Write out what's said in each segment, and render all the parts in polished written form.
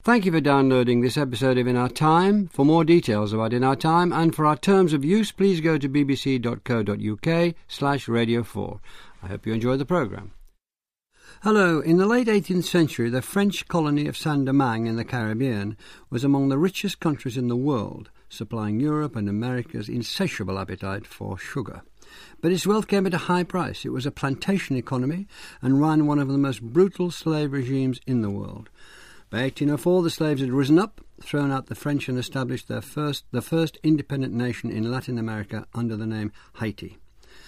Thank you for downloading this episode of In Our Time. For more details about In Our Time and for our terms of use, please go to bbc.co.uk/radio4. I hope you enjoy the programme. Hello. In the late 18th century, the French colony of Saint-Domingue in the Caribbean was among the richest countries in the world, supplying Europe and America's insatiable appetite for sugar. But its wealth came at a high price. It was a plantation economy and ran one of the most brutal slave regimes in the world. By 1804, the slaves had risen up, thrown out the French and established the first independent nation in Latin America under the name Haiti.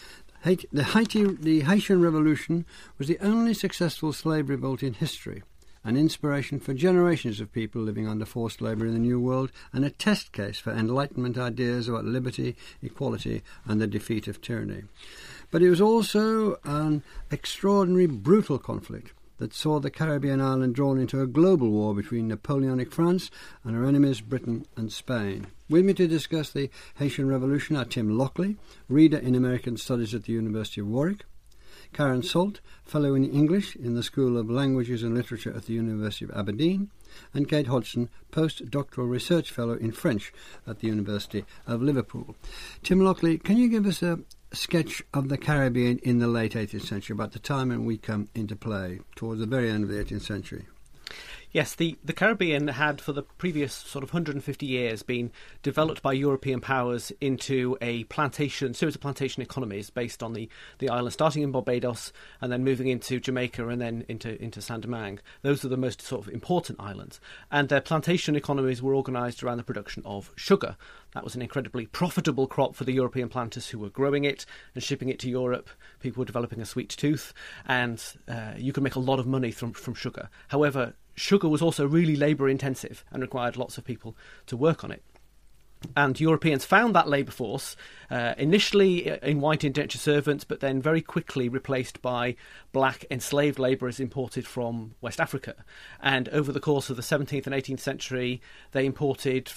The Haitian Revolution was the only successful slave revolt in history, an inspiration for generations of people living under forced labour in the New World, and a test case for Enlightenment ideas about liberty, equality and the defeat of tyranny. But it was also an extraordinary, brutal conflict that saw the Caribbean island drawn into a global war between Napoleonic France and her enemies Britain and Spain. With me to discuss the Haitian Revolution are Tim Lockley, reader in American Studies at the University of Warwick, Karen Salt, Fellow in English in the School of Languages and Literature at the University of Aberdeen, and Kate Hodgson, Postdoctoral Research Fellow in French at the University of Liverpool. Tim Lockley, can you give us a sketch of the Caribbean in the late 18th century, about the time when we come into play, towards the very end of the 18th century? Yes, the Caribbean had, for the previous sort of 150 years, been developed by European powers into a series of plantation economies based on the island, starting in Barbados and then moving into Jamaica and then into Saint-Domingue. Those are the most sort of important islands. And their plantation economies were organised around the production of sugar. That was an incredibly profitable crop for the European planters who were growing it and shipping it to Europe. People were developing a sweet tooth, and you could make a lot of money from sugar. However, sugar was also really labour-intensive and required lots of people to work on it. And Europeans found that labour force, initially in white indentured servants, but then very quickly replaced by black enslaved labourers imported from West Africa. And over the course of the 17th and 18th century, they imported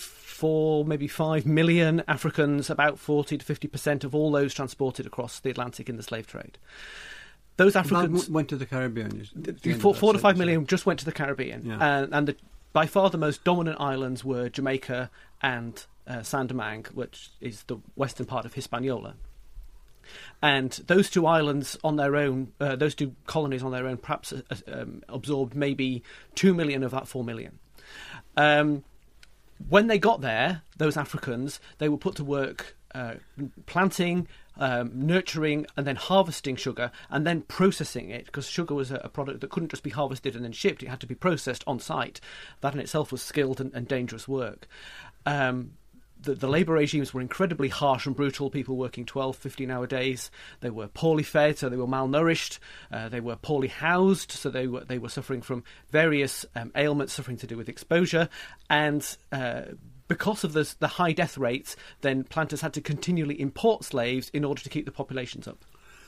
5 million Africans, about 40 to 50% of all those transported across the Atlantic in the slave trade. Those Africans went to the Caribbean. 4 to 5 million just went to the Caribbean, yeah. And by far the most dominant islands were Jamaica and Saint-Domingue, which is the western part of Hispaniola. And those two islands on their own, those two colonies on their own, perhaps absorbed maybe 2 million of that 4 million. When they got there, those Africans, they were put to work planting, nurturing and then harvesting sugar and then processing it, because sugar was a product that couldn't just be harvested and then shipped. It had to be processed on site. That in itself was skilled and dangerous work. The labour regimes were incredibly harsh and brutal, people working 12, 15-hour days. They were poorly fed, so they were malnourished. They were poorly housed, so they were suffering from various ailments, suffering to do with exposure. And because of the high death rates, then planters had to continually import slaves in order to keep the populations up.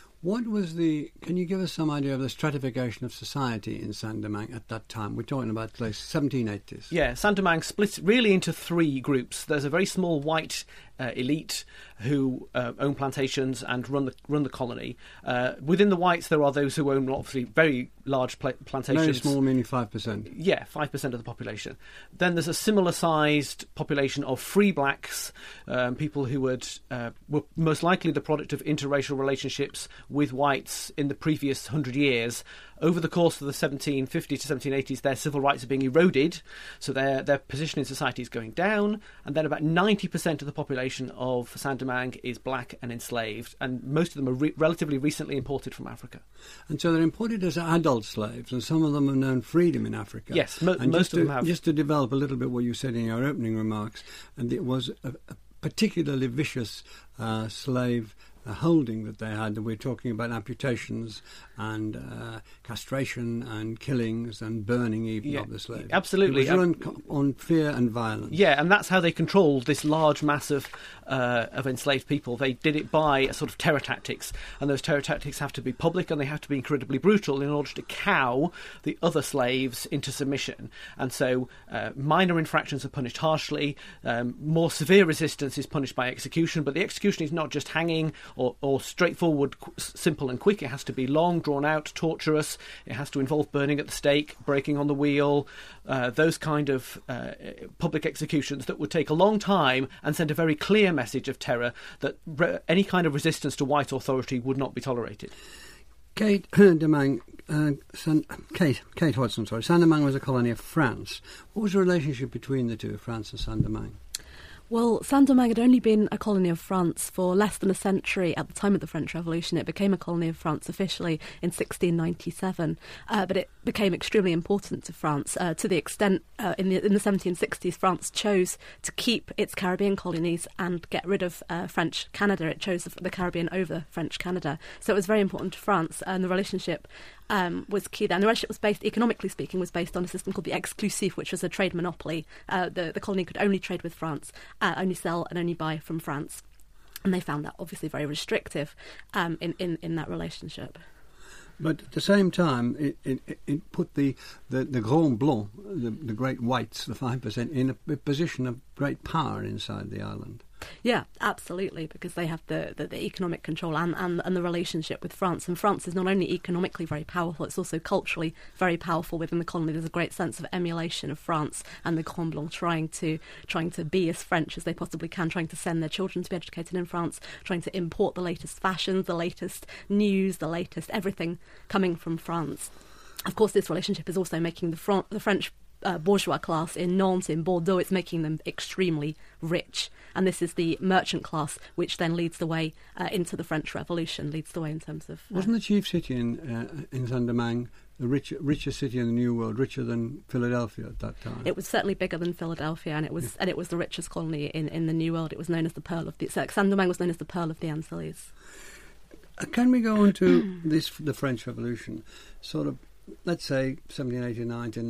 Can you give us some idea of the stratification of society in Saint-Domingue at that time? We're talking about the 1780s. Yeah, Saint-Domingue splits really into three groups. There's a very small white elite who own plantations and run the colony. Within the whites, there are those who own obviously very large plantations. Very small, meaning 5%. Yeah, 5% of the population. Then there's a similar-sized population of free blacks, people who were most likely the product of interracial relationships with whites in the previous 100 years. Over the course of the 1750s to 1780s, their civil rights are being eroded, so their position in society is going down, and then about 90% of the population of Saint-Domingue is black and enslaved, and most of them are relatively recently imported from Africa. And so they're imported as adult slaves, and some of them have known freedom in Africa. Yes, most of them have. Just to develop a little bit what you said in your opening remarks, and it was a particularly vicious slave holding that they had. We're talking about amputations and castration and killings and burning even of the slaves. Absolutely. It was run on fear and violence. Yeah, and that's how they controlled this large mass of enslaved people. They did it by a sort of terror tactics, and those terror tactics have to be public and they have to be incredibly brutal in order to cow the other slaves into submission. And so minor infractions are punished harshly, more severe resistance is punished by execution, but the execution is not just hanging or straightforward, simple and quick. It has to be long, drawn out, torturous. It has to involve burning at the stake, breaking on the wheel, those kind of public executions that would take a long time and send a very clear message of terror that any kind of resistance to white authority would not be tolerated. Kate Saint-Domingue, Kate Hodson, Saint-Domingue was a colony of France. What was the relationship between the two, France and Saint-Domingue? Well, Saint-Domingue had only been a colony of France for less than a century at the time of the French Revolution. It became a colony of France officially in 1697, but it became extremely important to France to the extent in the 1760s France chose to keep its Caribbean colonies and get rid of French Canada. It chose the Caribbean over French Canada. So it was very important to France, and the relationship was key there. And the relationship was based, economically speaking, was based on a system called the exclusif, which was a trade monopoly. The colony could only trade with France, only sell and only buy from France. And they found that obviously very restrictive in that relationship. But at the same time, it put the Grands Blancs, the great whites, the 5%, in a position of great power inside the island. Yeah, absolutely, because they have the economic control and the relationship with France. And France is not only economically very powerful, it's also culturally very powerful within the colony. There's a great sense of emulation of France and the Grands Blancs trying to be as French as they possibly can, trying to send their children to be educated in France, trying to import the latest fashions, the latest news, the latest everything coming from France. Of course, this relationship is also making the French bourgeois class in Nantes, in Bordeaux, it's making them extremely rich. And this is the merchant class, which then leads the way into the French Revolution, leads the way in terms of... Wasn't the chief city in Saint-Domingue the richest city in the New World, richer than Philadelphia at that time? It was certainly bigger than Philadelphia, and it was the richest colony in the New World. It was known as the Pearl of the... Saint-Domingue was known as the Pearl of the Antilles. Can we go on to the French Revolution? Sort of, let's say, 1789 to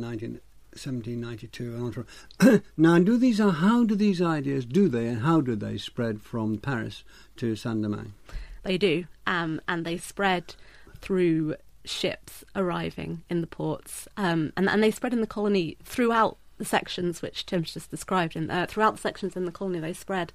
1792. Now, how do these ideas, and how do they spread from Paris to Saint-Domingue? They do, and they spread through ships arriving in the ports, and they spread in the colony throughout the sections which Tim's just described. And throughout the sections in the colony, they spread.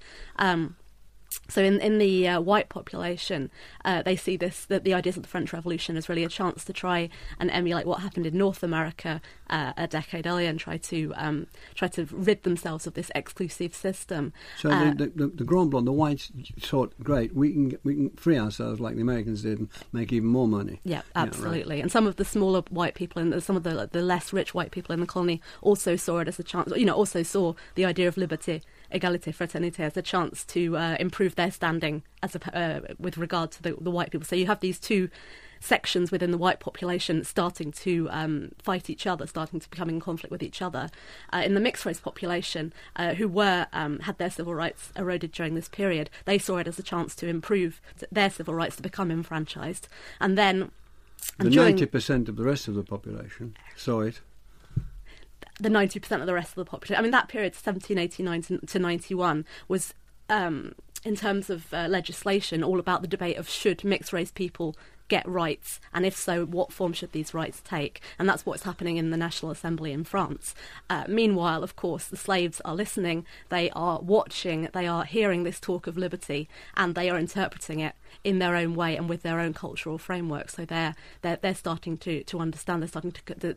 So in the white population, they see the ideas of the French Revolution as really a chance to try and emulate what happened in North America a decade earlier, and try to rid themselves of this exclusive system. So the Grand Blanc, the whites thought, great, we can free ourselves like the Americans did and make even more money. Yeah, absolutely. Right. And some of the smaller white people and some of the less rich white people in the colony also saw it as a chance. Also saw the idea of liberté, égalité, fraternité as a chance to improve their standing with regard to the white people. So you have these two sections within the white population starting to fight each other, starting to become in conflict with each other. In the mixed race population, who had their civil rights eroded during this period, they saw it as a chance to improve their civil rights, to become enfranchised. And then... The 90% of the rest of the population saw it. The 90% of the rest of the population. I mean, that period, 1789 to 91, was, in terms of legislation, all about the debate of should mixed-race people get rights, and if so, what form should these rights take? And that's what's happening in the National Assembly in France. Meanwhile, of course, the slaves are listening, they are watching, they are hearing this talk of liberty, and they are interpreting it in their own way and with their own cultural framework. So they're starting to understand, they're starting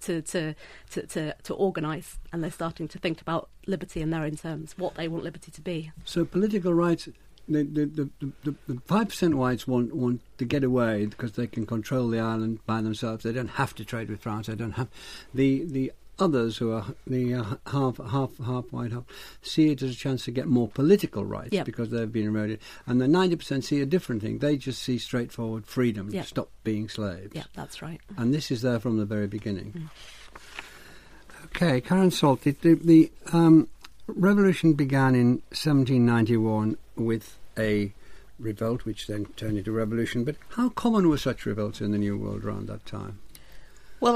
to organise, and they're starting to think about liberty in their own terms, what they want liberty to be. So political rights... The 5% whites want to get away because they can control the island by themselves. They don't have to trade with France. They don't have the others who are the half white, half see it as a chance to get more political rights because they've been eroded. And the 90% see a different thing. They just see straightforward freedom, stop being slaves. Yeah, that's right. And this is there from the very beginning. Okay, Karen Salt, the revolution began in 1791 with a revolt, which then turned into revolution. But how common were such revolts in the New World around that time? Well, I think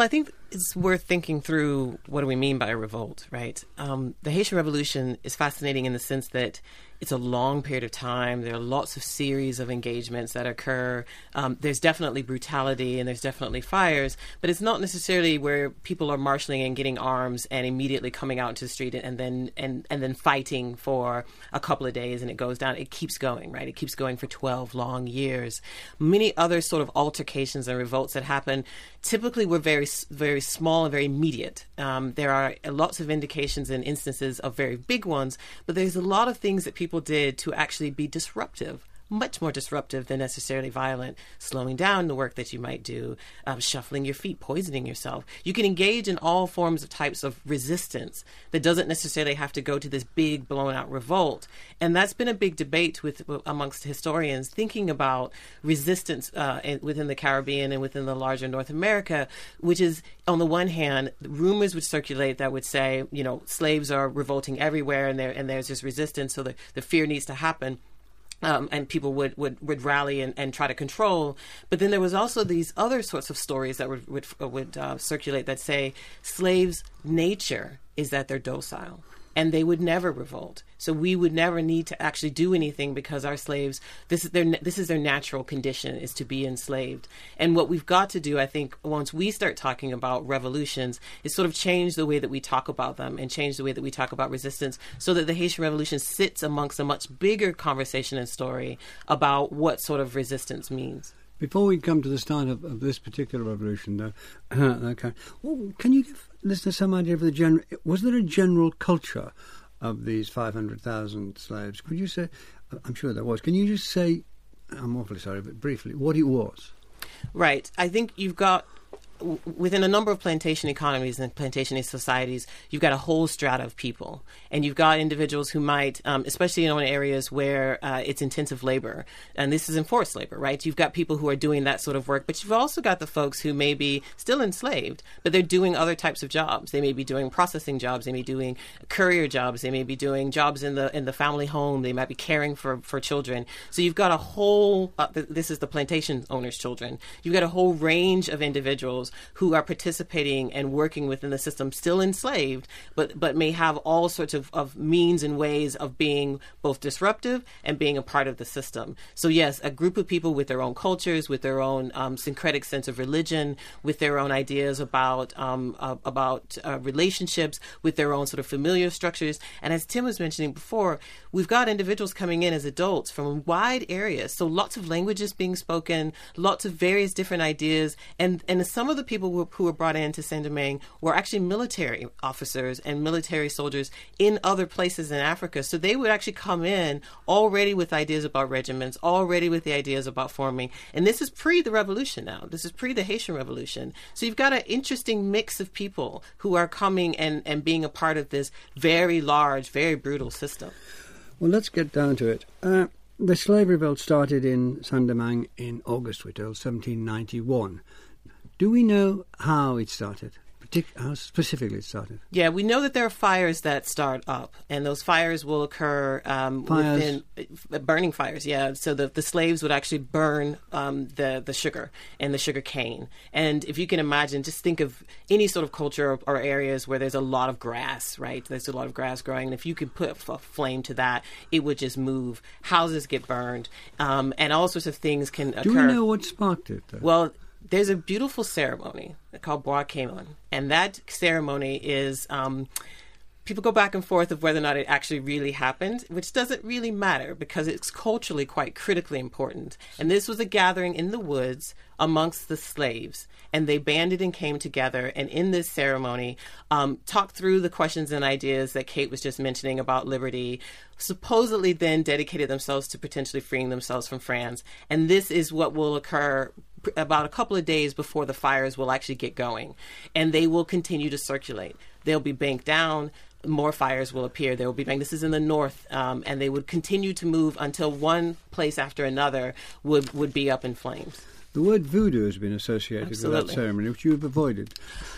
it's worth thinking through what do we mean by a revolt, right? The Haitian Revolution is fascinating in the sense that it's a long period of time. There are lots of series of engagements that occur. There's definitely brutality and there's definitely fires, but it's not necessarily where people are marshaling and getting arms and immediately coming out into the street and then fighting for a couple of days and it goes down. It keeps going, right? It keeps going for 12 long years. Many other sort of altercations and revolts that happen typically were very, very small and very immediate. There are lots of indications and instances of very big ones, but there's a lot of things that people did to actually be disruptive, much more disruptive than necessarily violent, slowing down the work that you might do, shuffling your feet, poisoning yourself. You can engage in all forms of types of resistance that doesn't necessarily have to go to this big blown out revolt. And that's been a big debate amongst historians thinking about resistance within the Caribbean and within the larger North America, which is, on the one hand, rumors would circulate that would say, slaves are revolting everywhere and there's this resistance, so the fear needs to happen. And people would rally and try to control. But then there was also these other sorts of stories that would circulate that say slaves' nature is that they're docile and they would never revolt. So we would never need to actually do anything because our slaves, this is their natural condition, is to be enslaved. And what we've got to do, I think, once we start talking about revolutions, is sort of change the way that we talk about them and change the way that we talk about resistance so that the Haitian Revolution sits amongst a much bigger conversation and story about what sort of resistance means. Before we come to the start of this particular revolution, though, can you give listeners some idea of was there a general culture of these 500,000 slaves? Could you say, I'm sure there was, can you just say, I'm awfully sorry, but briefly, what it was? Right. I think you've got, within a number of plantation economies and plantation societies, you've got a whole strata of people. And you've got individuals who might, especially in areas where it's intensive labor, and this is enforced labor, right? You've got people who are doing that sort of work, but you've also got the folks who may be still enslaved, but they're doing other types of jobs. They may be doing processing jobs, they may be doing courier jobs, they may be doing jobs in the family home, they might be caring for children. So you've got a whole, this is the plantation owners' children, you've got a whole range of individuals who are participating and working within the system, still enslaved, but may have all sorts of means and ways of being both disruptive and being a part of the system. So yes, a group of people with their own cultures, with their own syncretic sense of religion, with their own ideas about relationships, with their own sort of familiar structures. And as Tim was mentioning before, we've got individuals coming in as adults from wide areas. So lots of languages being spoken, lots of various different ideas, and some of the people who were brought into Saint-Domingue were actually military officers and military soldiers in other places in Africa. So they would actually come in already with ideas about regiments, already with the ideas about forming. And this is pre the revolution now. This is pre the Haitian Revolution. So you've got an interesting mix of people who are coming and being a part of this very large, very brutal system. Well, let's get down to it. The slave revolt started in Saint-Domingue in August, we're told, 1791. Do we know how it started? How specifically it started? Yeah, we know that there are fires that start up, and those fires will occur within burning fires. Yeah, so the slaves would actually burn the sugar and the sugar cane. And if you can imagine, just think of any sort of culture or areas where there's a lot of grass, right? There's a lot of grass growing, and if you could put a flame to that, it would just move. Houses get burned, and all sorts of things can occur. Do we know what sparked it, though? Well, there's a beautiful ceremony called Bois Kémon, and that ceremony is people go back and forth of whether or not it actually really happened, which doesn't really matter because it's culturally quite critically important. And this was a gathering in the woods amongst the slaves, and they banded and came together, and in this ceremony talked through the questions and ideas that Kate was just mentioning about liberty, supposedly then dedicated themselves to potentially freeing themselves from France. And this is what will occur about a couple of days before the fires will actually get going, and they will continue to circulate. They'll be banked down. More fires will appear. They will be banked. This is in the north, and they would continue to move until one place after another would be up in flames. The word voodoo has been associated with that ceremony, which you have avoided.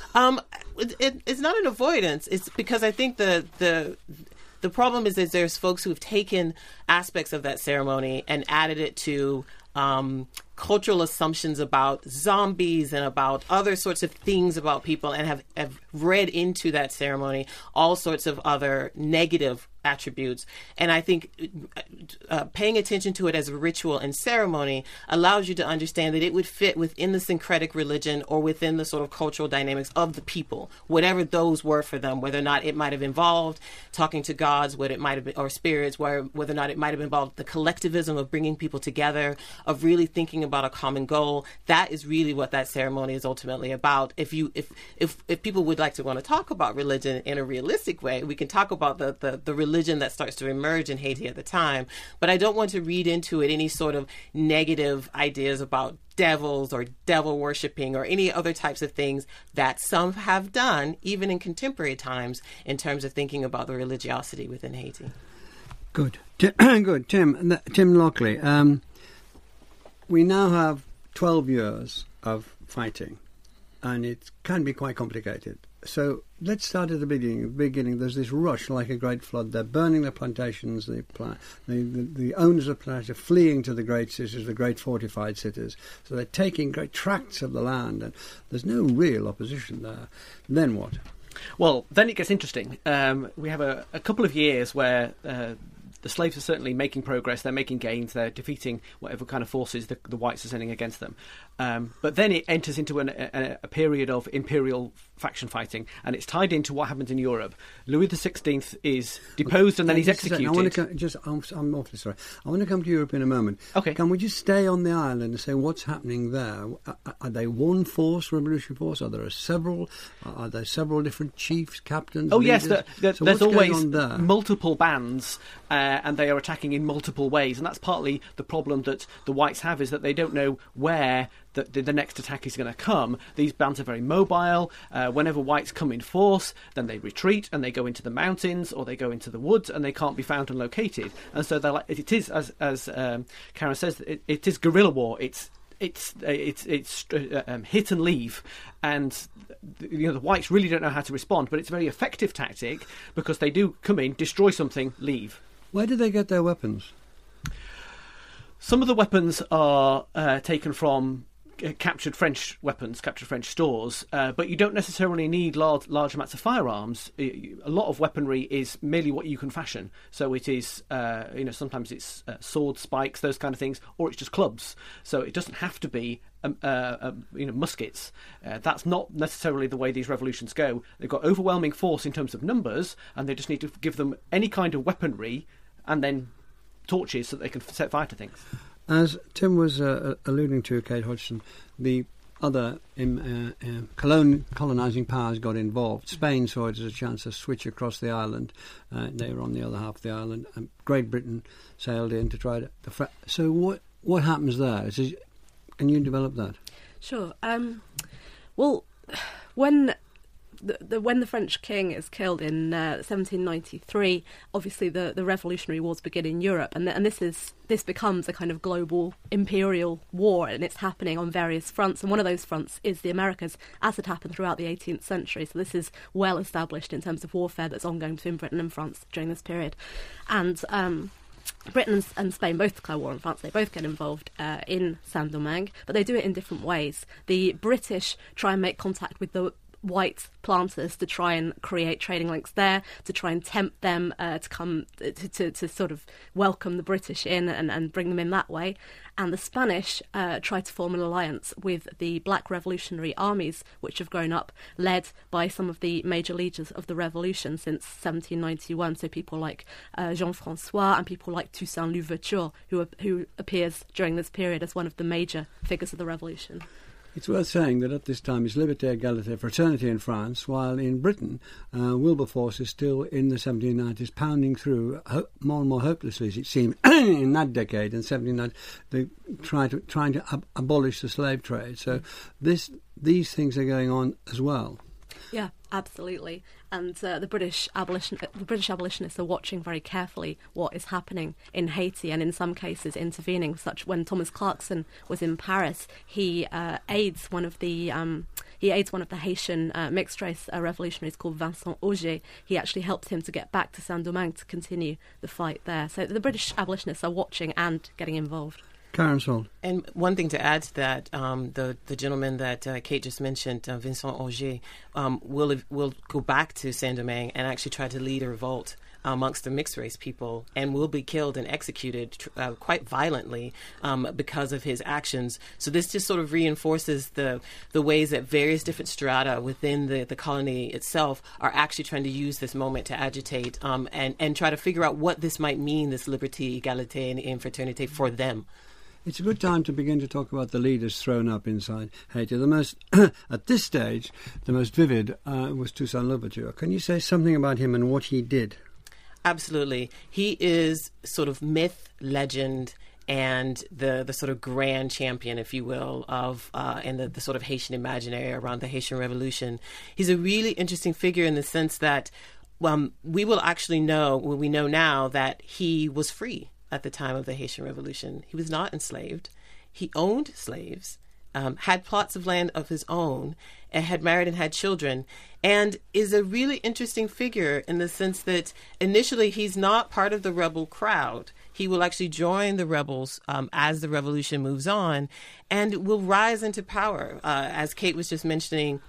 It's not an avoidance. It's because I think the problem is there's folks who have taken aspects of that ceremony and added it to cultural assumptions about zombies and about other sorts of things about people, and have read into that ceremony all sorts of other negative attributes. And I think paying attention to it as a ritual and ceremony allows you to understand that it would fit within the syncretic religion or within the sort of cultural dynamics of the people, whatever those were for them, whether or not it might have involved talking to gods, what it might have been, or spirits, whether or not it might have involved the collectivism of bringing people together, of really thinking about a common goal. That is really what that ceremony is ultimately about. If people would like to want to talk about religion in a realistic way, we can talk about the religion that starts to emerge in Haiti at the time. But I don't want to read into it any sort of negative ideas about devils or devil worshipping or any other types of things that some have done, even in contemporary times, in terms of thinking about the religiosity within Haiti. Good. Good. Tim Lockley, we now have 12 years of fighting, and it can be quite complicated. So let's start at the beginning. There's this rush like a great flood. They're burning the plantations. The owners of plantations are fleeing to the great cities, the great fortified cities. So they're taking great tracts of the land, and there's no real opposition there. Then what? Well, then it gets interesting. We have a couple of years where the slaves are certainly making progress. They're making gains. They're defeating whatever kind of forces the whites are sending against them. But then it enters into a period of imperial faction fighting, and it's tied into what happens in Europe. Louis XVI is deposed and then he's executed. I'm awfully sorry. I want to come to Europe in a moment. Okay. Can we just stay on the island and say what's happening there? Are they one force, revolutionary force? Are there several different chiefs, captains? Oh leaders? Yes, So there's what's going always on there? multiple bands, and they are attacking in multiple ways, and that's partly the problem that the whites have, is that they don't know where the next attack is going to come. These bands are very mobile. Whenever whites come in force, then they retreat and they go into the mountains or they go into the woods, and they can't be found and located. And so they're it is, as Karen says, it is guerrilla war. It's hit and leave, and the whites really don't know how to respond. But it's a very effective tactic because they do come in, destroy something, leave. Where do they get their weapons? Some of the weapons are taken from captured French weapons, captured French stores, but you don't necessarily need large amounts of firearms. A lot of weaponry is merely what you can fashion. So it is, sometimes it's swords, spikes, those kind of things, or it's just clubs. So it doesn't have to be, muskets. That's not necessarily the way these revolutions go. They've got overwhelming force in terms of numbers, and they just need to give them any kind of weaponry and then torches so that they can set fire to things. As Tim was alluding to, Kate Hodgson, the other colonising powers got involved. Spain saw it as a chance to switch across the island. They were on the other half of the island. Great Britain sailed in to try to... So what happens there? Can you develop that? Sure. Well, when the French king is killed in 1793, obviously the Revolutionary Wars begin in Europe, and this becomes a kind of global imperial war, and it's happening on various fronts, and one of those fronts is the Americas, as had happened throughout the 18th century. So this is well established in terms of warfare that's ongoing between Britain and France during this period. And Britain and Spain both declare war on France. They both get involved in Saint-Domingue, but they do it in different ways. The British try and make contact with the white planters to try and create trading links there, to try and tempt them to come to sort of welcome the British in and bring them in that way. And the Spanish try to form an alliance with the black revolutionary armies, which have grown up, led by some of the major leaders of the revolution since 1791. So people like Jean-François and people like Toussaint Louverture, who appears during this period as one of the major figures of the revolution. It's worth saying that at this time it's liberté, égalité, fraternity in France, while in Britain, Wilberforce is still in the 1790s pounding through more and more hopelessly, as it seemed, in that decade, in 1790, trying to abolish the slave trade. So these things are going on as well. Yeah, absolutely. And the British abolitionists are watching very carefully what is happening in Haiti, and in some cases intervening. Such when Thomas Clarkson was in Paris, he aids one of the Haitian mixed race revolutionaries called Vincent Auger. He actually helped him to get back to Saint-Domingue to continue the fight there. So the British abolitionists are watching and getting involved. Karen Salt. And one thing to add to that, the gentleman that Kate just mentioned, Vincent Auger, will go back to Saint-Domingue and actually try to lead a revolt amongst the mixed race people, and will be killed and executed quite violently because of his actions. So this just sort of reinforces the ways that various different strata within the colony itself are actually trying to use this moment to agitate and try to figure out what this might mean, this liberté, égalité, and fraternité for them. It's a good time to begin to talk about the leaders thrown up inside Haiti. The most, at this stage, the most vivid was Toussaint Louverture. Can you say something about him and what he did? Absolutely. He is sort of myth, legend, and the sort of grand champion, if you will, of and the sort of Haitian imaginary around the Haitian Revolution. He's a really interesting figure in the sense that we will actually know, we know now, that he was free at the time of the Haitian Revolution. He was not enslaved. He owned slaves, had plots of land of his own, and had married and had children, and is a really interesting figure in the sense that initially he's not part of the rebel crowd. He will actually join the rebels as the revolution moves on, and will rise into power. As Kate was just mentioning,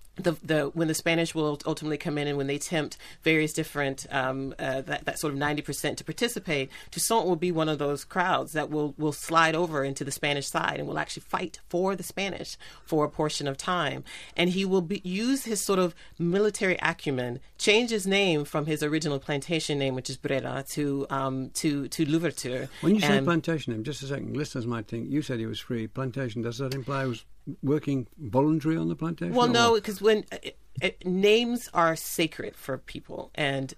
when the Spanish will ultimately come in and when they tempt various different that sort of 90% to participate, Toussaint will be one of those crowds that will slide over into the Spanish side and will actually fight for the Spanish for a portion of time. And he will use his sort of military acumen, change his name from his original plantation name, which is Brera, to Louverture. When you say plantation name, just a second, listeners might think you said he was free. Plantation, does that imply he was working voluntary on the plantation? Well, no, because when names are sacred for people, and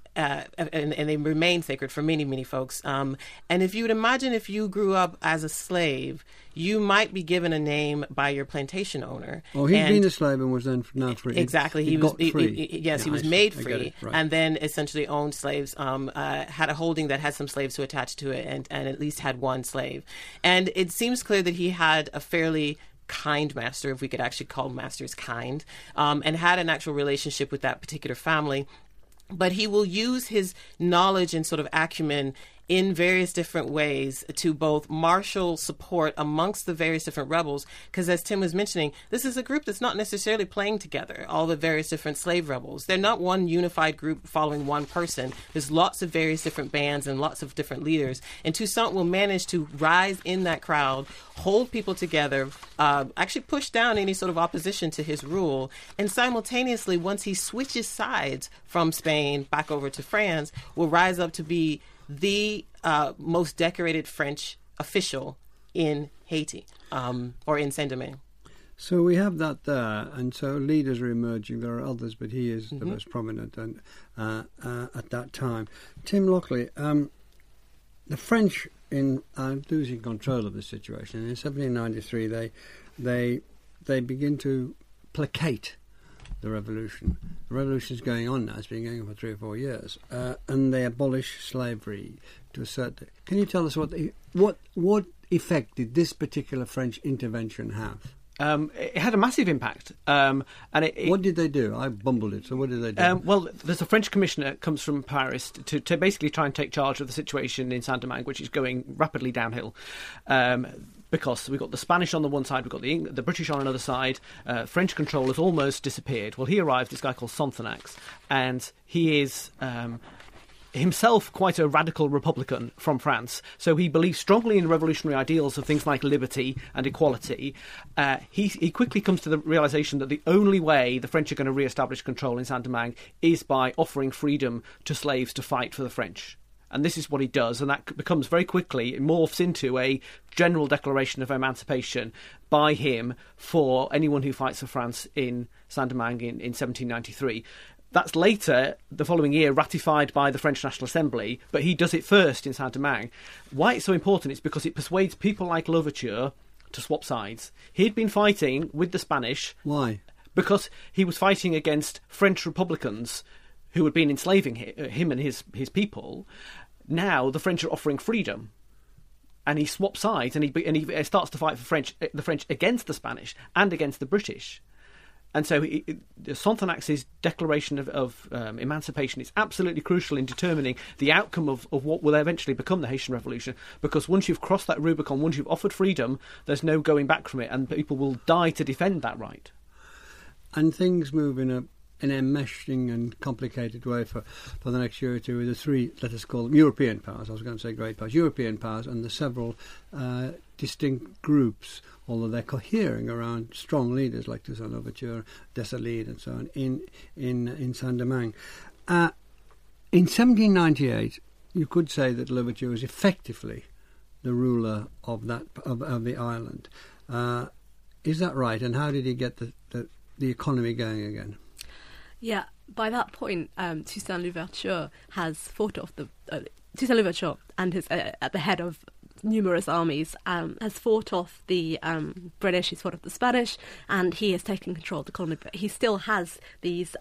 they remain sacred for many, many folks. And if you would imagine, if you grew up as a slave, you might be given a name by your plantation owner. Oh, he'd been a slave and was then now free. Exactly, he was free. He was made free, right. And then essentially owned slaves. Had a holding that had some slaves who attached to it, and at least had one slave. And it seems clear that he had a fairly kind master, if we could actually call masters kind, and had an actual relationship with that particular family. But he will use his knowledge and sort of acumen in various different ways to both marshal support amongst the various different rebels, because as Tim was mentioning, this is a group that's not necessarily playing together, all the various different slave rebels. They're not one unified group following one person. There's lots of various different bands and lots of different leaders, and Toussaint will manage to rise in that crowd, hold people together, actually push down any sort of opposition to his rule, and simultaneously, once he switches sides from Spain back over to France, will rise up to be the most decorated French official in Haiti, or in Saint-Domingue. So we have that there, and so leaders are emerging. There are others, but he is the most prominent and at that time. Tim Lockley, the French are losing control of the situation. In 1793, they begin to placate the revolution. The revolution is going on now. It's been going on for 3 or 4 years, and they abolish slavery to a certain. Can you tell us what effect did this particular French intervention have? It had a massive impact. What did they do? I bumbled it. So what did they do? Well, there's a French commissioner that comes from Paris to basically try and take charge of the situation in Saint-Domingue, which is going rapidly downhill. Because we've got the Spanish on the one side, we've got the British on another side. French control has almost disappeared. Well, he arrived, this guy called Sonthonax, and he is himself quite a radical Republican from France. So he believes strongly in revolutionary ideals of things like liberty and equality. He quickly comes to the realisation that the only way the French are going to re-establish control in Saint-Domingue is by offering freedom to slaves to fight for the French. And this is what he does, and that becomes very quickly, it morphs into a general declaration of emancipation by him for anyone who fights for France in Saint-Domingue in 1793. That's later, the following year, ratified by the French National Assembly, but he does it first in Saint-Domingue. Why it's so important is because it persuades people like Louverture to swap sides. He'd been fighting with the Spanish. Why? Because he was fighting against French Republicans who had been enslaving him and his people. Now the French are offering freedom, and he swaps sides, and he starts to fight for the French against the Spanish and against the British. And so Sonthonax's declaration of emancipation is absolutely crucial in determining the outcome of what will eventually become the Haitian Revolution, because once you've crossed that Rubicon, once you've offered freedom, there's no going back from it, and people will die to defend that right. And things move in a enmeshing and complicated way for the next year or two with the three, let us call them European powers. I was going to say great powers, European powers, and the several distinct groups, although they're cohering around strong leaders like Toussaint Louverture, Dessalines, and so on in Saint-Domingue. In 1798, you could say that Louverture was effectively the ruler of the island. Is that right? And how did he get the economy going again? Yeah, by that point, Toussaint Louverture has fought off Toussaint Louverture and his at the head of numerous armies has fought off the British, he's fought off the Spanish, and he has taken control of the colony. But he still has these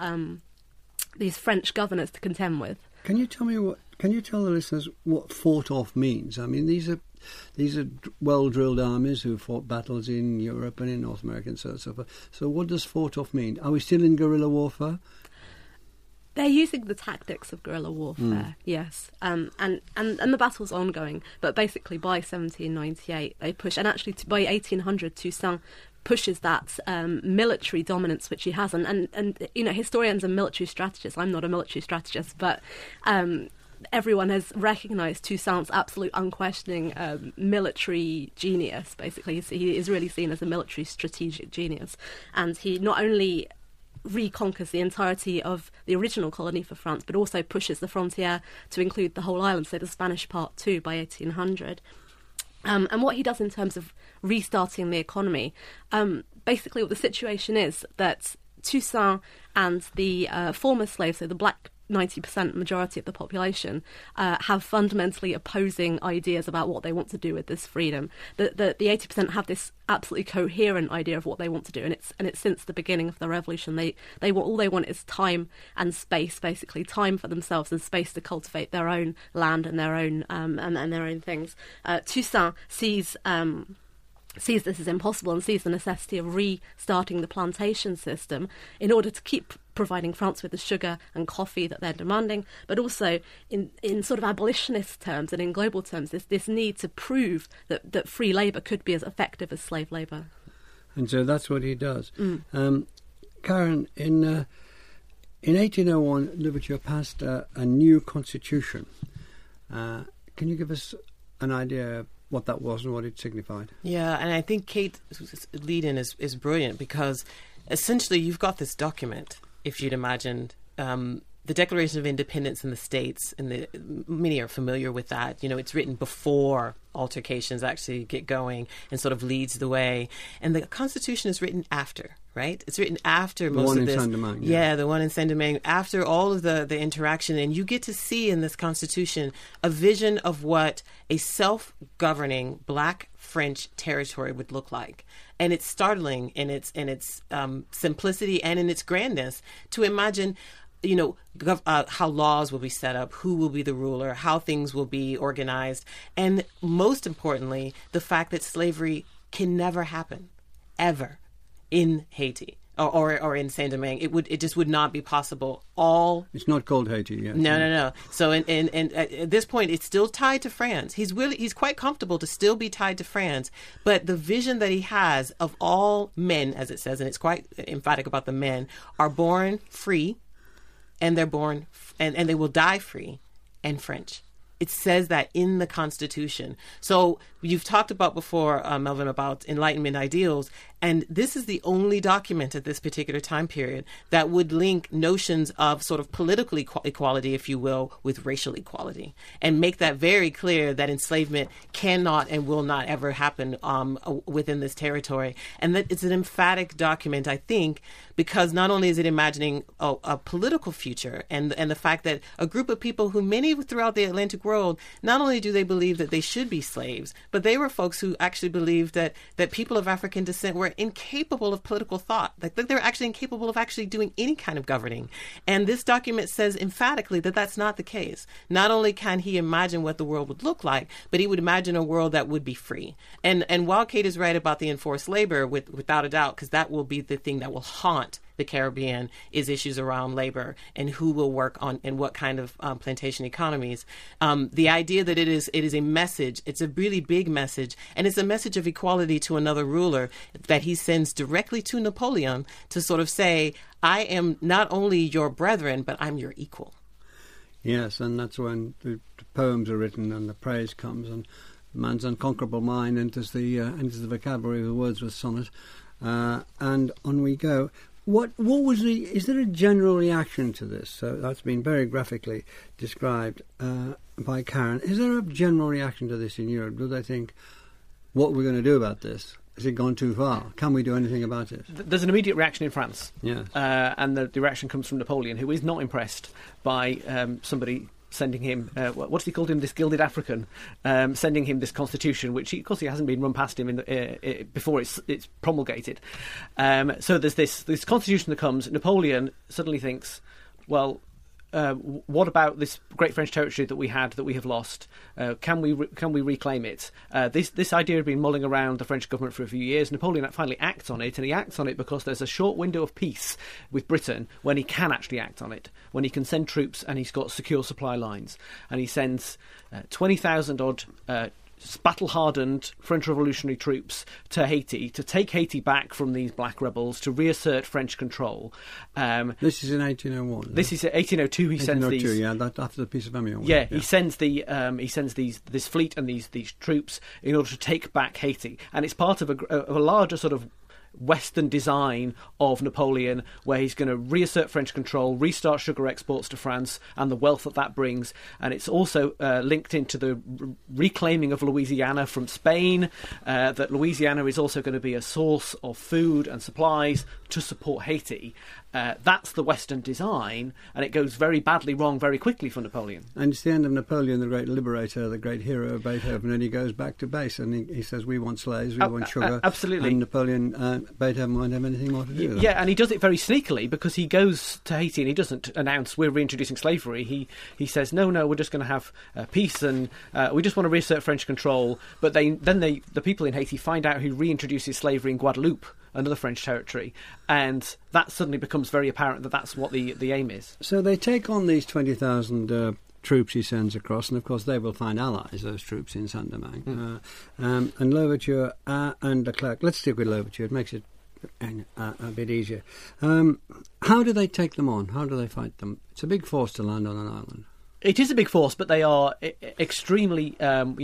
French governors to contend with. Can you tell the listeners what fought off means? I mean, these are well-drilled armies who fought battles in Europe and in North America and so on and so forth. So what does fought off mean? Are we still in guerrilla warfare? They're using the tactics of guerrilla warfare, yes. And the battle's ongoing. But basically by 1798 they push, and actually by 1800 Toussaint pushes that military dominance which he has. And you know, historians and military strategists, I'm not a military strategist, but everyone has recognised Toussaint's absolute unquestioning military genius, basically. He is really seen as a military strategic genius. And he not only reconquers the entirety of the original colony for France, but also pushes the frontier to include the whole island, so the Spanish part too, by 1800. And what he does in terms of restarting the economy, basically what the situation is that Toussaint and the former slaves, so the black 90% majority of the population, have fundamentally opposing ideas about what they want to do with this freedom. The 80% have this absolutely coherent idea of what they want to do, and it's since the beginning of the revolution. All they want is time and space, basically time for themselves and space to cultivate their own land and their own and their own things. Toussaint sees this as impossible and sees the necessity of restarting the plantation system in order to keep providing France with the sugar and coffee that they're demanding, but also in sort of abolitionist terms and in global terms, this need to prove that free labour could be as effective as slave labour. And so that's what he does. Karen, in 1801, Louverture passed a new constitution. Can you give us an idea what that was and what it signified? Yeah, and I think Kate's lead-in is brilliant, because essentially you've got this document, if you'd imagined, the Declaration of Independence in the States, and many are familiar with that. You know, it's written before altercations actually get going and sort of leads the way. And the Constitution is written after, right? It's written after most of this. The one in Saint-Domingue. Yeah, the one in Saint-Domingue, after all of the interaction. And you get to see in this Constitution a vision of what a self-governing Black French territory would look like. And it's startling in its simplicity and in its grandness to imagine, you know, how laws will be set up, who will be the ruler, how things will be organized, and most importantly, the fact that slavery can never happen, ever, in Haiti or in Saint-Domingue. It just would not be possible. It's not called Haiti yet. No. So and at this point, it's still tied to France. He's quite comfortable to still be tied to France, but the vision that he has of all men, as it says, and it's quite emphatic about the men, are born free. And they're born, and they will die free and French. It says that in the Constitution. So you've talked about before, Melvin, about Enlightenment ideals, and this is the only document at this particular time period that would link notions of sort of political equality, if you will, with racial equality, and make that very clear that enslavement cannot and will not ever happen within this territory. And that it's an emphatic document, I think, because not only is it imagining a political future and the fact that a group of people who many throughout the Atlantic world, not only do they believe that they should be slaves, but they were folks who actually believed that people of African descent were incapable of political thought. Like they were actually incapable of actually doing any kind of governing. And this document says emphatically that that's not the case. Not only can he imagine what the world would look like, but he would imagine a world that would be free. And while Kate is right about the enforced labor, without a doubt, because that will be the thing that will haunt the Caribbean is issues around labor and who will work on and what kind of plantation economies. The idea that it is a message, it's a really big message, and it's a message of equality to another ruler that he sends directly to Napoleon to sort of say, I am not only your brethren, but I'm your equal. Yes, and that's when the poems are written and the praise comes, and man's unconquerable mind enters the vocabulary of the Wordsworth sonnet, and on we go. Is there a general reaction to this? So that's been very graphically described by Karen. Is there a general reaction to this in Europe? Do they think, what are we going to do about this? Has it gone too far? Can we do anything about it? There's an immediate reaction in France. Yes. And the reaction comes from Napoleon, who is not impressed by somebody sending him, what's he called him, this gilded African, sending him this constitution, which, of course, he hasn't been run past him before it's promulgated. So there's this constitution that comes. Napoleon suddenly thinks, well, what about this great French territory that we have lost? Can we reclaim it? This idea had been mulling around the French government for a few years. Napoleon finally acts on it, and he acts on it because there's a short window of peace with Britain when he can actually act on it, when he can send troops and he's got secure supply lines, and he sends 20,000 odd battle-hardened French revolutionary troops to Haiti to take Haiti back from these black rebels, to reassert French control. This is in 1801. This is 1802. He sends these. 1802, yeah, that after the Peace of Amiens. Yeah, he sends this fleet and these troops in order to take back Haiti, and it's part of a larger sort of Western design of Napoleon, where he's going to reassert French control, restart sugar exports to France and the wealth that brings. And it's also linked into the reclaiming of Louisiana from Spain, that Louisiana is also going to be a source of food and supplies to support Haiti. That's the Western design, and it goes very badly wrong very quickly for Napoleon. And it's the end of Napoleon, the great liberator, the great hero of Beethoven, and he goes back to base, and he says, we want slaves, we want sugar. Absolutely. And Napoleon, Beethoven won't have anything more to do with it. Yeah, and he does it very sneakily, because he goes to Haiti and he doesn't announce we're reintroducing slavery. He says, no, we're just going to have peace, and we just want to reassert French control. But the people in Haiti find out he reintroduces slavery in Guadeloupe, another French territory, and that suddenly becomes very apparent that that's what the aim is. So they take on these 20,000 troops he sends across, and of course they will find allies, those troops in Saint-Domingue. And Louverture and Leclerc, let's stick with Louverture, it makes it a bit easier. How do they take them on? How do they fight them? It's a big force to land on an island. It is a big force, but they are extremely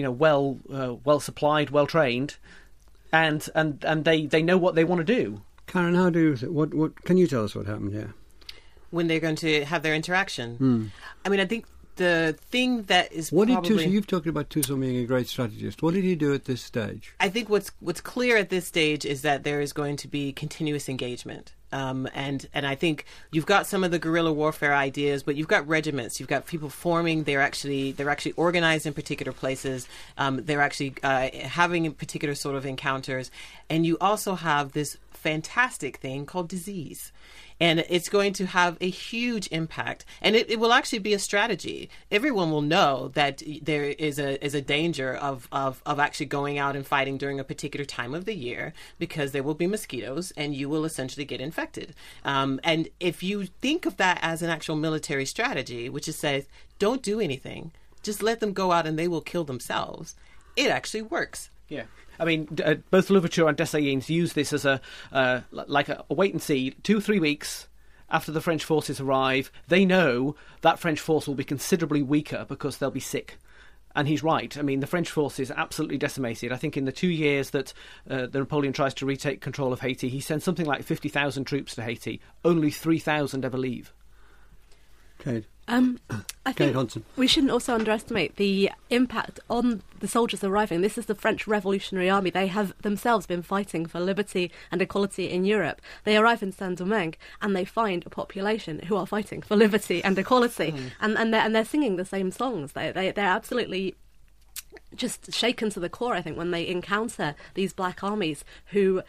well supplied, well trained, and they know what they want to do. Karen, how do you what can you tell us what happened here? When they're going to have their interaction. I mean, I think the thing that is so you've talked about Toussaint being a great strategist. What did he do at this stage? I think what's clear at this stage is that there is going to be continuous engagement. And I think you've got some of the guerrilla warfare ideas, but you've got regiments, you've got people forming. They're actually organized in particular places. They're actually having particular sort of encounters, and you also have this fantastic thing called disease. And it's going to have a huge impact. And it will actually be a strategy. Everyone will know that there is a danger of actually going out and fighting during a particular time of the year, because there will be mosquitoes and you will essentially get infected. And if you think of that as an actual military strategy, which is says, don't do anything, just let them go out and they will kill themselves, it actually works. Yeah. I mean, both Louverture and Dessalines use this as a wait and see. 2-3 weeks after the French forces arrive, they know that French force will be considerably weaker because they'll be sick. And he's right. I mean, the French force is absolutely decimated. I think in the 2 years that Napoleon tries to retake control of Haiti, he sends something like 50,000 troops to Haiti. Only 3,000 ever leave. Kate. I think we shouldn't also underestimate the impact on the soldiers arriving. This is the French Revolutionary Army. They have themselves been fighting for liberty and equality in Europe. They arrive in Saint-Domingue and they find a population who are fighting for liberty and equality, and they're singing the same songs. They're absolutely just shaken to the core, I think, when they encounter these black armies who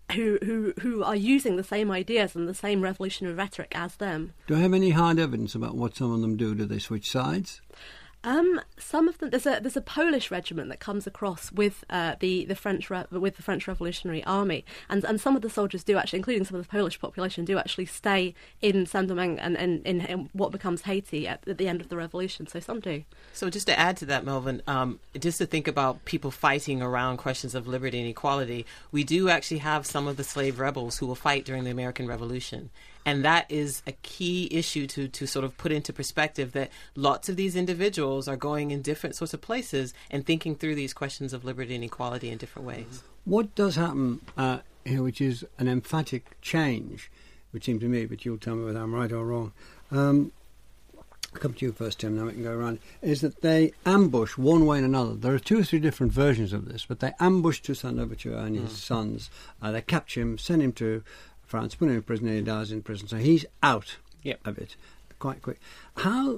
are using the same ideas and the same revolutionary rhetoric as them. Do I have any hard evidence about what some of them do? Do they switch sides? Some of them. There's a Polish regiment that comes across with the French Revolutionary Army, and some of the soldiers do actually, including some of the Polish population, do actually stay in Saint-Domingue and in what becomes Haiti at the end of the revolution. So some do. So just to add to that, Melvin, just to think about people fighting around questions of liberty and equality, we do actually have some of the slave rebels who will fight during the American Revolution. And that is a key issue to sort of put into perspective that lots of these individuals are going in different sorts of places and thinking through these questions of liberty and equality in different ways. What does happen, which is an emphatic change, it would seem to me, but you'll tell me whether I'm right or wrong. I'll come to you first, Tim, then we can go around, is that they ambush one way and another. There are 2 or 3 different versions of this, but they ambush Toussaint Louverture and his sons. They capture him, send him to France, put him in prison, and he dies in prison. So he's out of it quite quick. How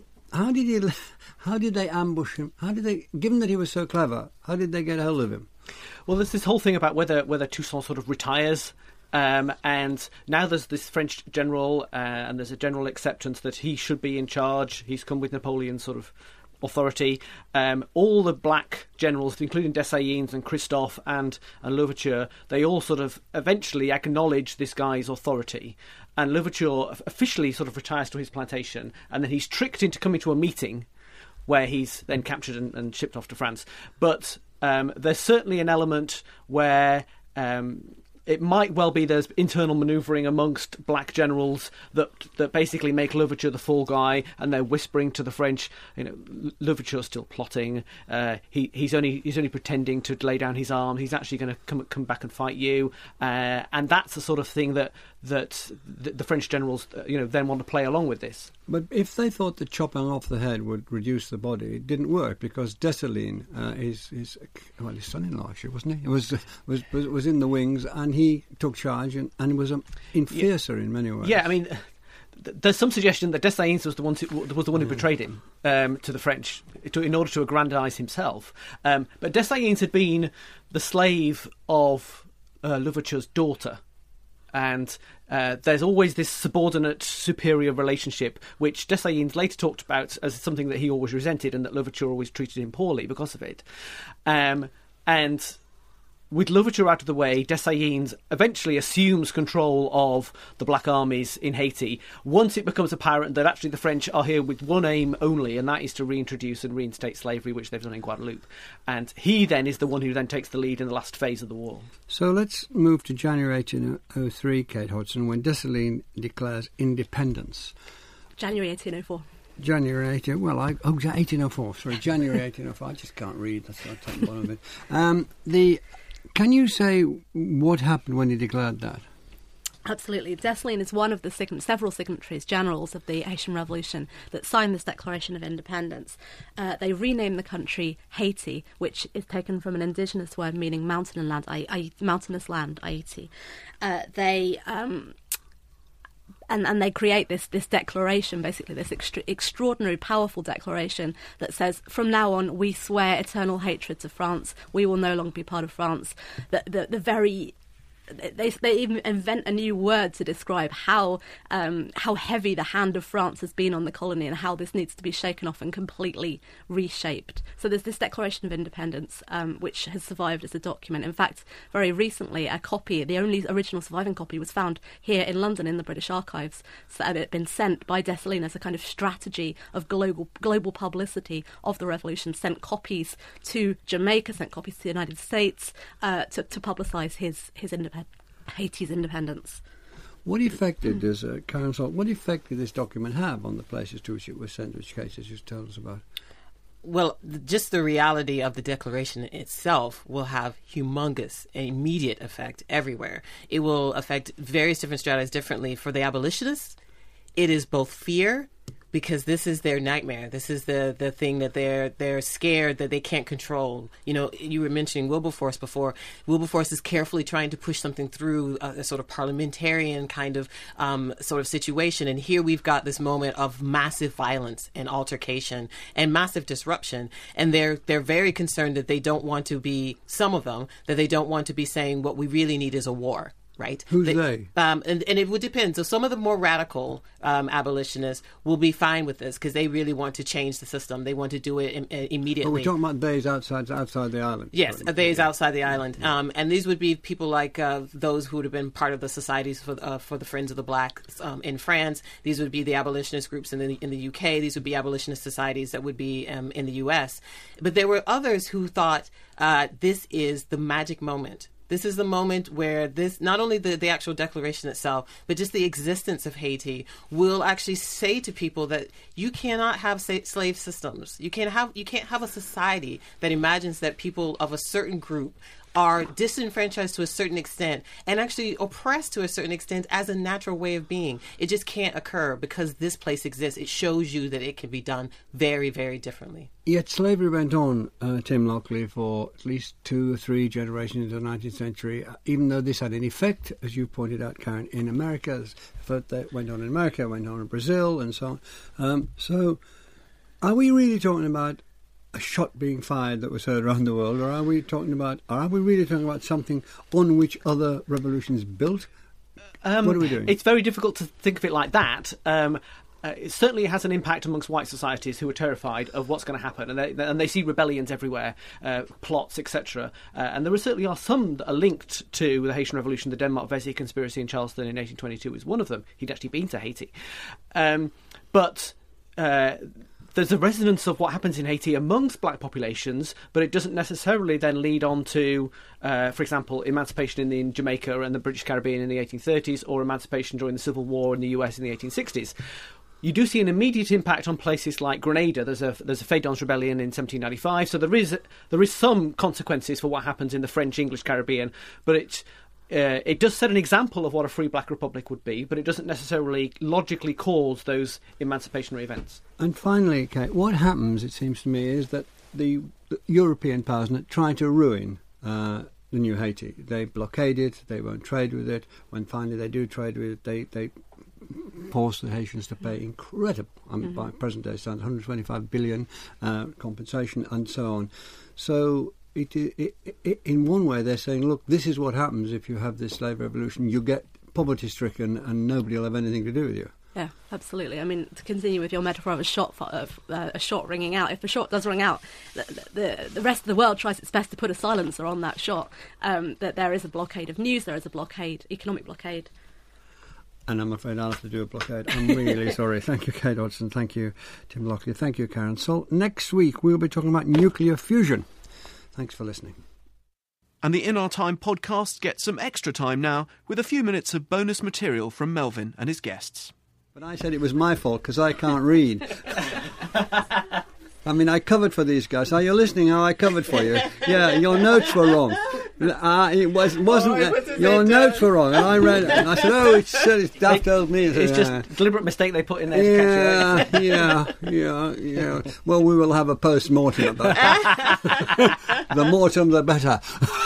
did they ambush him? Given that he was so clever, how did they get hold of him? Well, there's this whole thing about whether Toussaint sort of retires. And now there's this French general, and there's a general acceptance that he should be in charge. He's come with Napoleon's sort of authority. All the black generals, including Dessalines and Christophe and Louverture, they all sort of eventually acknowledge this guy's authority. And Louverture officially sort of retires to his plantation, and then he's tricked into coming to a meeting where he's then captured and shipped off to France. But there's certainly an element where it might well be there's internal manoeuvring amongst black generals that basically make Louverture the fall guy, and they're whispering to the French, Louverture's still plotting. He's only pretending to lay down his arm. He's actually going to come back and fight you. And that's the sort of thing that the French generals then want to play along with this. But if they thought that chopping off the head would reduce the body, it didn't work, because Dessalines, his son-in-law, actually, wasn't he? Was in the wings, and he took charge and was fiercer in many ways. Yeah, I mean, there's some suggestion that Dessalines was the one who betrayed him to the French in order to aggrandise himself. But Dessalines had been the slave of Louverture's daughter. And there's always this subordinate superior relationship, which Dessalines later talked about as something that he always resented, and that Louverture always treated him poorly because of it. And with Louverture out of the way, Dessalines eventually assumes control of the black armies in Haiti once it becomes apparent that actually the French are here with one aim only, and that is to reintroduce and reinstate slavery, which they've done in Guadeloupe. And he then is the one who then takes the lead in the last phase of the war. So let's move to January 1803, Kate Hodgson, when Dessalines declares independence. January 1804. January 1804. Sorry, January 1804. I just can't read. That's the top bottom of it. Can you say what happened when he declared that? Absolutely. Dessalines is one of the several signatories, generals of the Haitian Revolution, that signed this Declaration of Independence. They renamed the country Haiti, which is taken from an indigenous word meaning mountainous land, Haiti. And they create this declaration, basically this extraordinary, powerful declaration that says, from now on, we swear eternal hatred to France. We will no longer be part of France. They even invent a new word to describe how heavy the hand of France has been on the colony, and how this needs to be shaken off and completely reshaped. So there's this Declaration of Independence, which has survived as a document. In fact, very recently, a copy, the only original surviving copy, was found here in London in the British Archives. So it had been sent by Dessalines as a kind of strategy of global publicity of the revolution. Sent copies to Jamaica, sent copies to the United States to publicise his Haiti's independence. What effect did this, Karen Salt, what effect did this document have on the places to which it was sent, which cases you told us about? Well, just the reality of the declaration itself will have humongous, immediate effect everywhere. It will affect various different stratas differently. For the abolitionists, it is both fear, because this is their nightmare. This is the thing that they're scared that they can't control. You were mentioning Wilberforce before. Wilberforce is carefully trying to push something through a sort of parliamentarian kind of sort of situation. And here we've got this moment of massive violence and altercation and massive disruption. And they're very concerned that they don't want to be, some of them, that they don't want to be saying what we really need is a war. right? Who's they? And it would depend. So some of the more radical abolitionists will be fine with this because they really want to change the system. They want to do it immediately. But we're talking about days outside the island. Yes, days outside the island. And these would be people like those who would have been part of the societies for the Friends of the Black in France. These would be the abolitionist groups in the UK. These would be abolitionist societies that would be in the US. But there were others who thought this is the magic moment. This is the moment where this, not only the actual declaration itself, but just the existence of Haiti will actually say to people that you cannot have slave systems. You can't have a society that imagines that people of a certain group are disenfranchised to a certain extent and actually oppressed to a certain extent as a natural way of being. It just can't occur because this place exists. It shows you that it can be done very, very differently. Yet slavery went on, Tim Lockley, for at least 2 or 3 generations into the 19th century, even though this had an effect, as you pointed out, Karen, in America. That went on in America, went on in Brazil, and so on. So are we really talking about a shot being fired that was heard around the world, or are we really talking about something on which other revolutions built? What are we doing? It's very difficult to think of it like that. It certainly has an impact amongst white societies who are terrified of what's going to happen, and they see rebellions everywhere, plots, etc. And there certainly are some that are linked to the Haitian Revolution. The Denmark-Vesey conspiracy in Charleston in 1822 is one of them. He'd actually been to Haiti. But there's a resonance of what happens in Haiti amongst black populations, but it doesn't necessarily then lead on to, for example, emancipation in Jamaica and the British Caribbean in the 1830s, or emancipation during the Civil War in the US in the 1860s. You do see an immediate impact on places like Grenada. There's a Fedons rebellion in 1795, so there is some consequences for what happens in the French-English Caribbean, but it does set an example of what a free black republic would be, but it doesn't necessarily logically cause those emancipationary events. And finally, Kate, what happens, it seems to me, is that the European powers try to ruin the new Haiti. They blockade it, they won't trade with it. When finally they do trade with it, they force the Haitians to pay incredible, by present day standards, 125 billion compensation and so on. So in one way, they're saying, look, this is what happens if you have this slave revolution. You get poverty-stricken and nobody will have anything to do with you. Yeah, absolutely. I mean, to continue with your metaphor of a shot ringing out, if the shot does ring out, the rest of the world tries its best to put a silencer on that shot. That there is a blockade of news, there is a blockade, economic blockade. And I'm afraid I'll have to do a blockade. I'm really sorry. Thank you, Kate Hodgson. Thank you, Tim Lockley. Thank you, Karen. So next week we'll be talking about nuclear fusion. Thanks for listening. And the In Our Time podcast gets some extra time now with a few minutes of bonus material from Melvin and his guests. But I said it was my fault because I can't read. I mean, I covered for these guys. Are you listening? How I covered for you? Yeah, your notes were wrong. It wasn't. Your notes were wrong, and I read it, and I said, "Oh, it's daft old me." It's just a deliberate mistake they put in there to catch you out. Yeah. Well, we will have a post-mortem about that. The mortem, the better.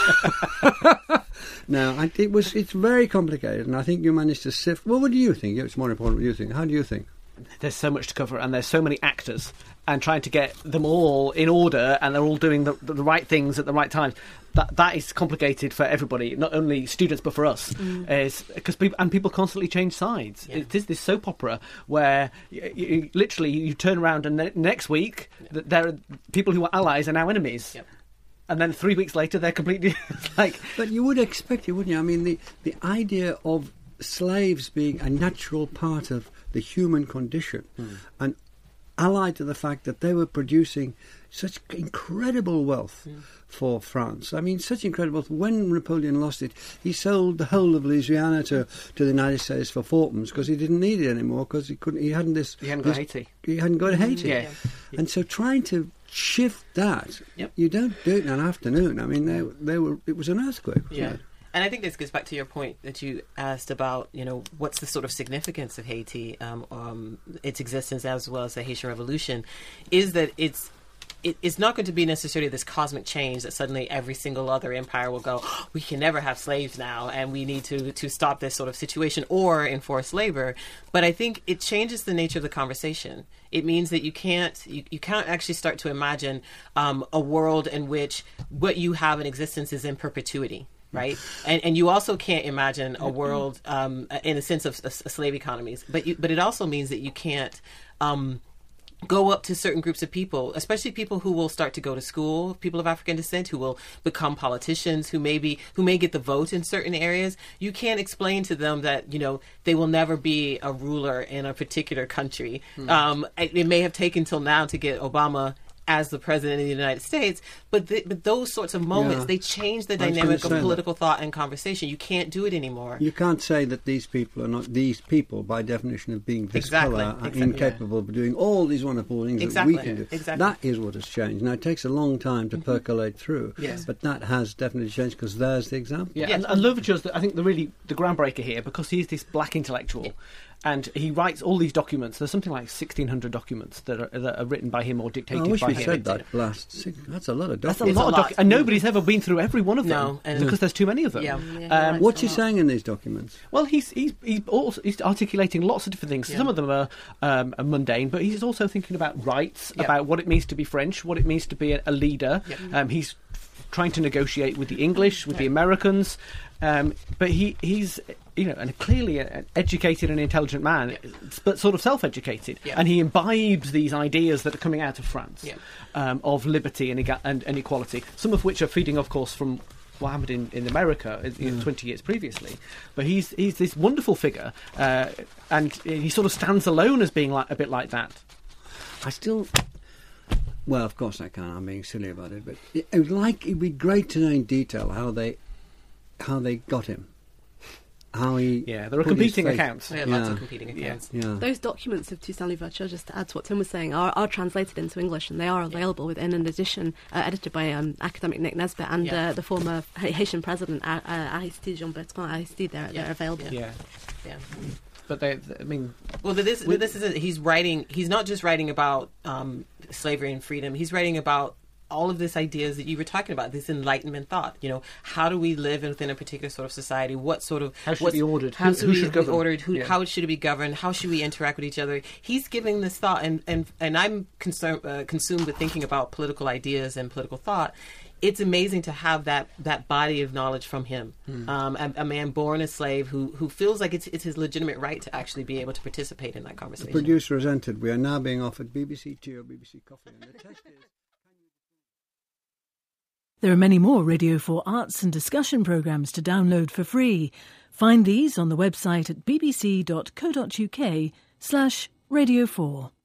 Now, it's very complicated, and I think you managed to sift. Well, what do you think? It's more important what you think. How do you think? There's so much to cover, and there's so many actors, and trying to get them all in order, and they're all doing the right things at the right times. That is complicated for everybody, not only students but for us, because people constantly change sides. Yeah. It is this soap opera where you literally turn around and next week there are people who are allies are now enemies. Yep. And then 3 weeks later they're completely like. But you would expect it, wouldn't you? I mean, the idea of slaves being a natural part of the human condition, and allied to the fact that they were producing such incredible wealth for France. I mean, such incredible wealth. When Napoleon lost it, he sold the whole of Louisiana to the United States for fourpence because he didn't need it anymore because he hadn't got Haiti. He hadn't got Haiti. Yeah. And so trying to shift that, you don't do it in an afternoon. I mean, it was an earthquake. Yeah. And I think this gets back to your point that you asked about, what's the sort of significance of Haiti, its existence as well as the Haitian Revolution, is that it's not going to be necessarily this cosmic change that suddenly every single other empire will go, we can never have slaves now and we need to stop this sort of situation or enforce labor. But I think it changes the nature of the conversation. It means that you can't actually start to imagine a world in which what you have in existence is in perpetuity. right? And you also can't imagine a world in a sense of slave economies. But it also means that you can't go up to certain groups of people, especially people who will start to go to school, people of African descent who will become politicians, who may get the vote in certain areas. You can't explain to them that, they will never be a ruler in a particular country. It may have taken till now to get Obama as the president of the United States, but those sorts of moments, they change the dynamic of political thought and conversation. You can't do it anymore. You can't say that these people are not these people, by definition of being this colour, are incapable of doing all these wonderful things that we can do. That is what has changed. Now, it takes a long time to percolate through, but that has definitely changed, because there's the example. Yeah, and Louverture's, I think, the groundbreaker here, because he's this black intellectual. And he writes all these documents. There's something like 1,600 documents that are written by him or dictated by him. I wish we said that last. That's a lot of documents. That's a lot. And nobody's ever been through every one of them. Because there's too many of them. What's he saying in these documents? Well, he's articulating lots of different things. Some of them are mundane, but he's also thinking about rights, about what it means to be French, what it means to be a leader. He's trying to negotiate with the English, with the Americans. But he's and clearly an educated and intelligent man, but sort of self-educated, and he imbibes these ideas that are coming out of France of liberty and equality. Some of which are feeding, of course, from what happened in America 20 years previously. But he's this wonderful figure, and he sort of stands alone as being a bit like that. Well, of course I can. I'm being silly about it, but it'd be great to know in detail how they got him. How he there are competing accounts. Lots of competing accounts. Those documents of Toussaint Louverture, just to add to what Tim was saying, are translated into English, and they are available within an edition edited by academic Nick Nesbitt and the former Haitian president Aristide Jean-Bertrand Aristide. They're available. But he's writing. He's not just writing about slavery and freedom. He's writing about all of these ideas that you were talking about, this Enlightenment thought. How do we live within a particular sort of society? What sort of how should it be ordered? How should it be ordered? How should it be governed? How should we interact with each other? He's giving this thought, and I'm consumed with thinking about political ideas and political thought. It's amazing to have that body of knowledge from him, a man born a slave who feels like it's his legitimate right to actually be able to participate in that conversation. The producer has entered. We are now being offered BBC tea or BBC coffee, and the test is. There are many more Radio 4 arts and discussion programmes to download for free. Find these on the website at bbc.co.uk/Radio 4.